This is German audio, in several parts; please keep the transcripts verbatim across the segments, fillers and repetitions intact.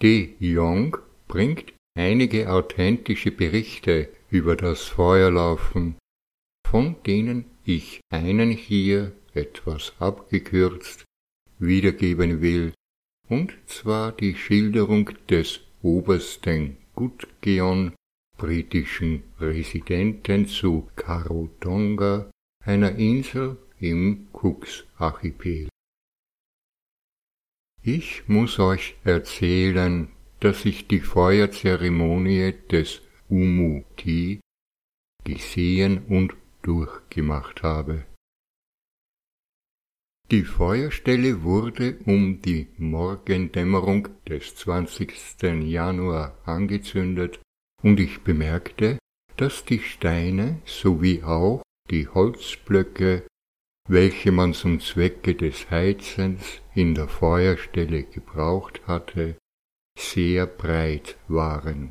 De Jong bringt einige authentische Berichte über das Feuerlaufen, von denen ich einen hier etwas abgekürzt wiedergeben will, und zwar die Schilderung des obersten Gudgeon, britischen Residenten zu Taronga, einer Insel im Cooks-Archipel. Ich muss euch erzählen, dass ich die Feuerzeremonie des Umuti gesehen und durchgemacht habe. Die Feuerstelle wurde um die Morgendämmerung des zwanzigsten Januar angezündet, und ich bemerkte, dass die Steine sowie auch die Holzblöcke, welche man zum Zwecke des Heizens in der Feuerstelle gebraucht hatte, sehr breit waren.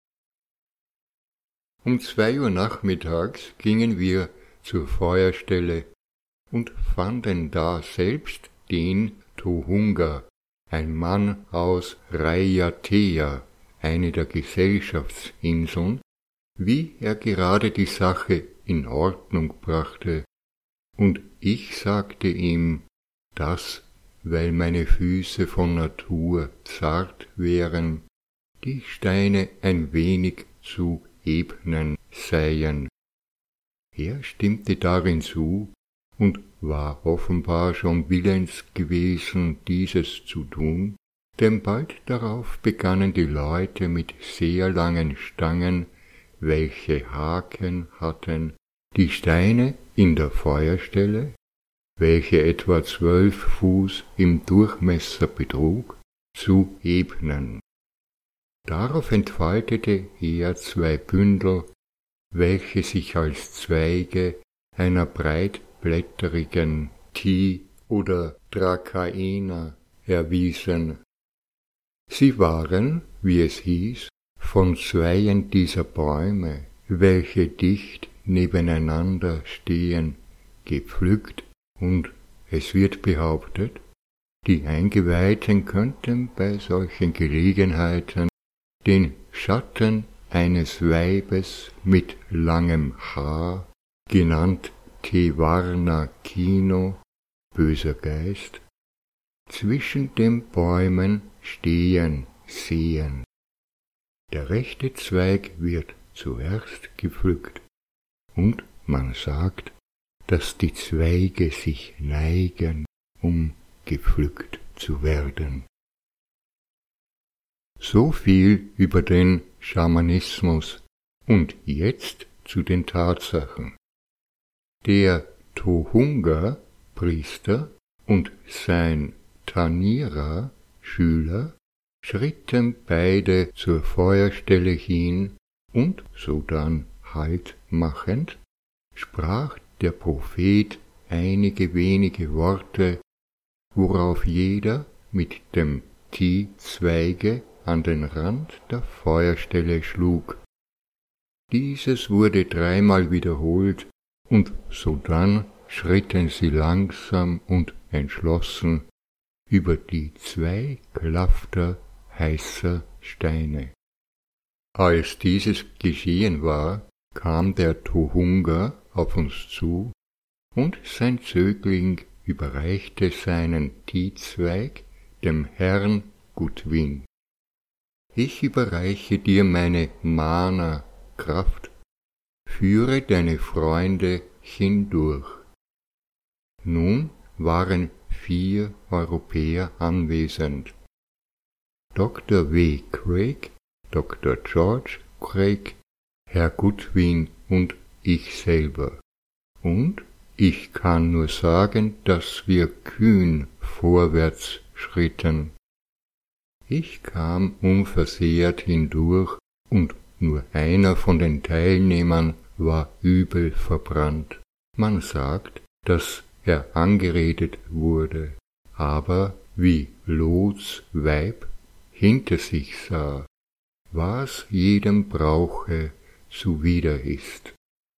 Um zwei Uhr nachmittags gingen wir zur Feuerstelle und fanden da selbst den Tohunga, ein Mann aus Raiatea, eine der Gesellschaftsinseln, wie er gerade die Sache in Ordnung brachte, und ich sagte ihm, dass, weil meine Füße von Natur zart wären, die Steine ein wenig zu ebnen seien. Er stimmte darin zu und war offenbar schon willens gewesen, dieses zu tun, denn bald darauf begannen die Leute mit sehr langen Stangen, welche Haken hatten, die Steine in der Feuerstelle, welche etwa zwölf Fuß im Durchmesser betrug, zu ebnen. Darauf entfaltete er zwei Bündel, welche sich als Zweige einer breitblätterigen Ti oder Dracaena erwiesen. Sie waren, wie es hieß, von zweien dieser Bäume, welche dicht nebeneinander stehen, gepflückt, und es wird behauptet, die Eingeweihten könnten bei solchen Gelegenheiten den Schatten eines Weibes mit langem Haar, genannt Tevarna Kino, böser Geist, zwischen den Bäumen stehen sehen. Der rechte Zweig wird zuerst gepflückt, und man sagt, dass die Zweige sich neigen, um gepflückt zu werden. So viel über den Schamanismus, und jetzt zu den Tatsachen. Der Tohunga, Priester, und sein Tanira, Schüler, schritten beide zur Feuerstelle hin, und sodann Halt machend, sprach der Prophet einige wenige Worte, worauf jeder mit dem Ti-Zweige an den Rand der Feuerstelle schlug. Dieses wurde dreimal wiederholt, und sodann schritten sie langsam und entschlossen über die zwei Klafter heißer Steine. Als dieses geschehen war, kam der Tohunga auf uns zu, und sein Zögling überreichte seinen Ti-Zweig dem Herrn Gudwin. Ich überreiche dir meine Mana, Kraft, führe deine Freunde hindurch. Nun waren vier Europäer anwesend. Doktor W. Craig, Doktor George Craig, Herr Gudwin und ich selber. Und ich kann nur sagen, dass wir kühn vorwärts schritten. Ich kam unversehrt hindurch, und nur einer von den Teilnehmern war übel verbrannt. Man sagt, dass er angeredet wurde, aber wie Lots Weib hinter sich sah, was jedem Brauche zuwider ist.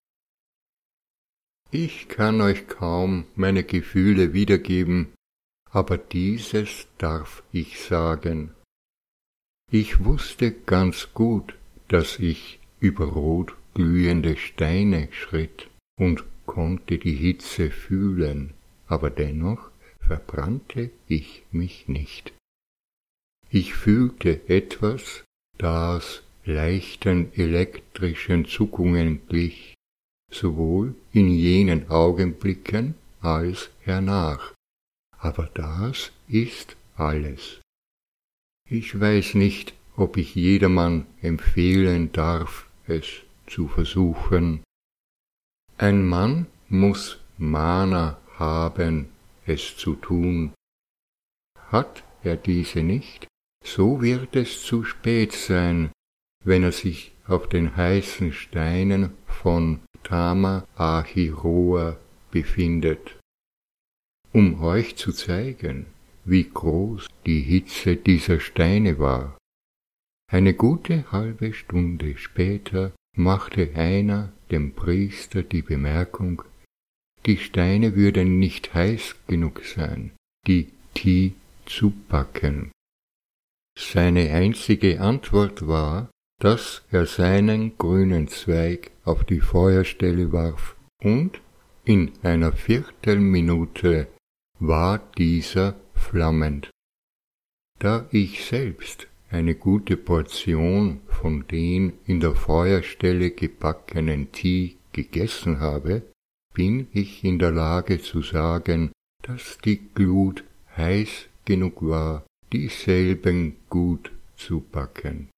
Ich kann euch kaum meine Gefühle wiedergeben, aber dieses darf ich sagen. Ich wusste ganz gut, dass ich über rot glühende Steine schritt und konnte die Hitze fühlen, aber dennoch verbrannte ich mich nicht. Ich fühlte etwas, das leichten elektrischen Zuckungen glich, sowohl in jenen Augenblicken als hernach, aber das ist alles. Ich weiß nicht, ob ich jedermann empfehlen darf, es zu versuchen. Ein Mann muss Mana haben, es zu tun. Hat er diese nicht, so wird es zu spät sein, wenn er sich auf den heißen Steinen von Tama-Achiroa befindet. Um euch zu zeigen, wie groß die Hitze dieser Steine war. Eine gute halbe Stunde später machte einer dem Priester die Bemerkung, die Steine würden nicht heiß genug sein, die Tee zu backen. Seine einzige Antwort war, dass er seinen grünen Zweig auf die Feuerstelle warf, und in einer Viertelminute war dieser flammend. Da ich selbst eine gute Portion von den in der Feuerstelle gebackenen Tee gegessen habe, bin ich in der Lage zu sagen, dass die Glut heiß genug war, dieselben gut zu backen.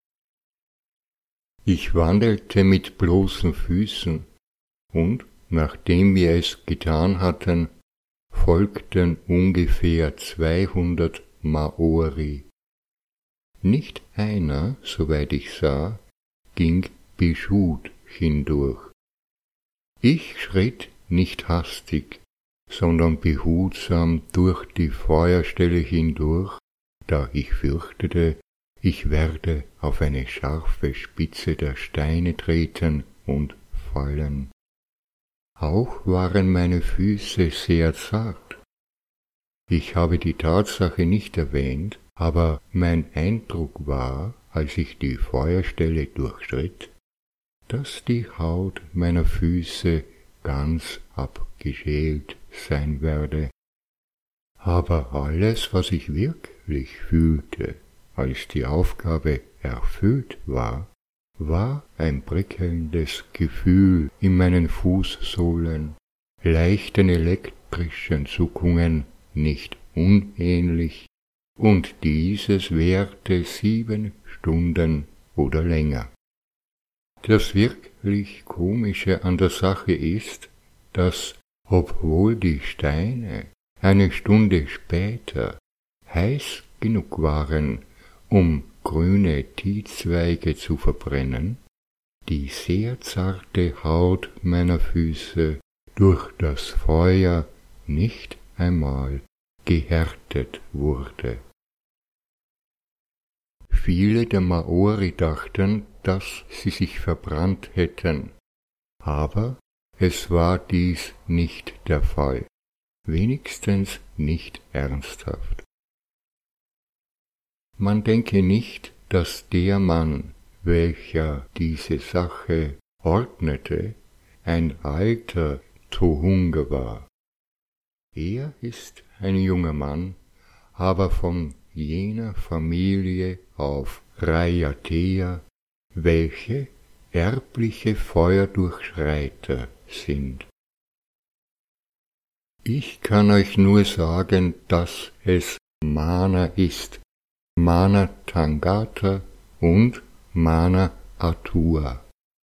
Ich wandelte mit bloßen Füßen, und, nachdem wir es getan hatten, folgten ungefähr zweihundert Maori. Nicht einer, soweit ich sah, ging beschut hindurch. Ich schritt nicht hastig, sondern behutsam durch die Feuerstelle hindurch, da ich fürchtete, ich werde auf eine scharfe Spitze der Steine treten und fallen. Auch waren meine Füße sehr zart. Ich habe die Tatsache nicht erwähnt, aber mein Eindruck war, als ich die Feuerstelle durchschritt, dass die Haut meiner Füße ganz abgeschält sein werde. Aber alles, was ich wirklich fühlte, als die Aufgabe erfüllt war, war ein prickelndes Gefühl in meinen Fußsohlen, leichten elektrischen Zuckungen nicht unähnlich, und dieses währte sieben Stunden oder länger. Das wirklich Komische an der Sache ist, dass, obwohl die Steine eine Stunde später heiß genug waren, um grüne Teezweige zu verbrennen, die sehr zarte Haut meiner Füße durch das Feuer nicht einmal gehärtet wurde. Viele der Maori dachten, dass sie sich verbrannt hätten, aber es war dies nicht der Fall, wenigstens nicht ernsthaft. Man denke nicht, dass der Mann, welcher diese Sache ordnete, ein alter Tohunga war. Er ist ein junger Mann, aber von jener Familie auf Raiatea, welche erbliche Feuerdurchschreiter sind. Ich kann euch nur sagen, dass es Mana ist, Mana Tangata und Mana Atua.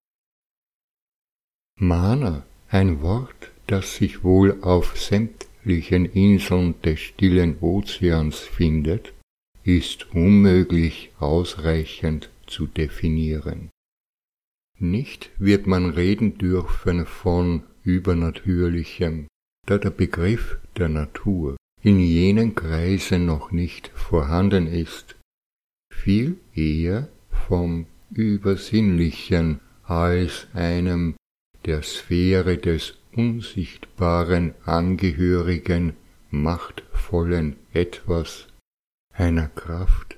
Mana, ein Wort, das sich wohl auf sämtlichen Inseln des stillen Ozeans findet, ist unmöglich ausreichend zu definieren. Nicht wird man reden dürfen von Übernatürlichem, da der Begriff der Natur in jenen Kreisen noch nicht vorhanden ist, viel eher vom Übersinnlichen als einem der Sphäre des Unsichtbaren angehörigen, machtvollen Etwas, einer Kraft,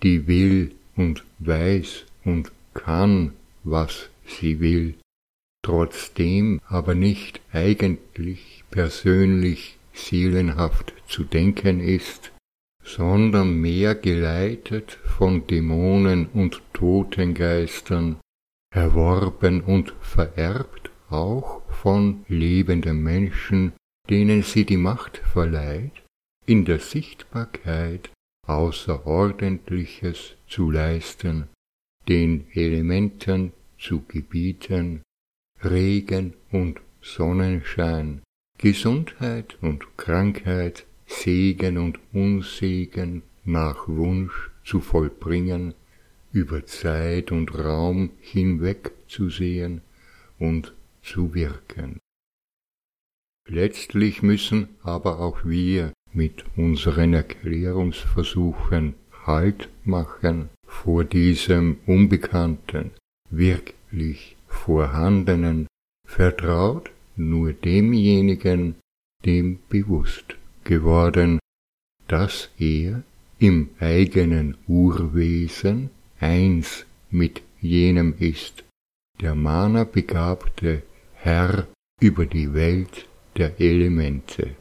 die will und weiß und kann, was sie will, trotzdem aber nicht eigentlich persönlich seelenhaft zu denken ist, sondern mehr geleitet von Dämonen und Totengeistern, erworben und vererbt auch von lebenden Menschen, denen sie die Macht verleiht, in der Sichtbarkeit Außerordentliches zu leisten, den Elementen zu gebieten, Regen und Sonnenschein, Gesundheit und Krankheit, Segen und Unsegen nach Wunsch zu vollbringen, über Zeit und Raum hinweg zu sehen und zu wirken. Letztlich müssen aber auch wir mit unseren Erklärungsversuchen Halt machen vor diesem Unbekannten, wirklich Vorhandenen, vertraut nur demjenigen, dem bewusst geworden, dass er im eigenen Urwesen eins mit jenem ist, der Mana-begabte Herr über die Welt der Elemente.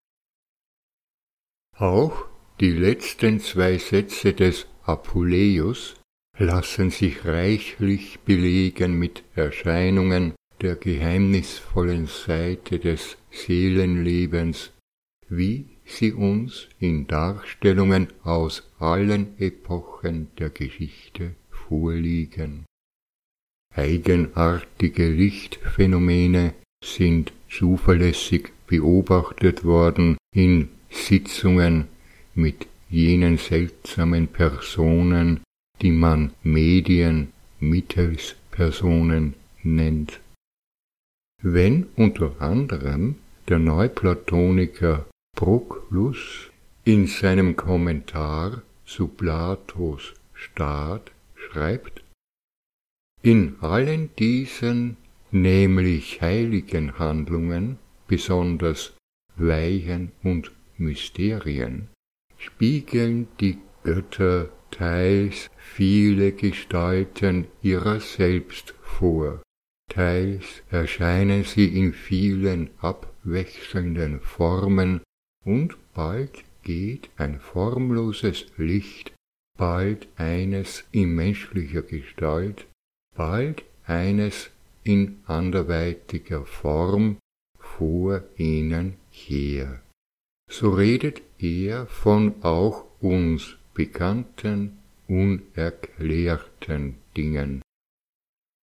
Auch die letzten zwei Sätze des Apuleius lassen sich reichlich belegen mit Erscheinungen der geheimnisvollen Seite des Seelenlebens, wie sie uns in Darstellungen aus allen Epochen der Geschichte vorliegen. Eigenartige Lichtphänomene sind zuverlässig beobachtet worden in Sitzungen mit jenen seltsamen Personen, die man Medien, Mittelspersonen nennt. Wenn unter anderem der Neuplatoniker Proklus in seinem Kommentar zu Platos Staat schreibt: In allen diesen, nämlich heiligen Handlungen, besonders Weihen und Mysterien, spiegeln die Götter teils viele Gestalten ihrer selbst vor, teils erscheinen sie in vielen abwechselnden Formen, und bald geht ein formloses Licht, bald eines in menschlicher Gestalt, bald eines in anderweitiger Form vor ihnen her. So redet er von auch uns bekannten, unerklärten Dingen.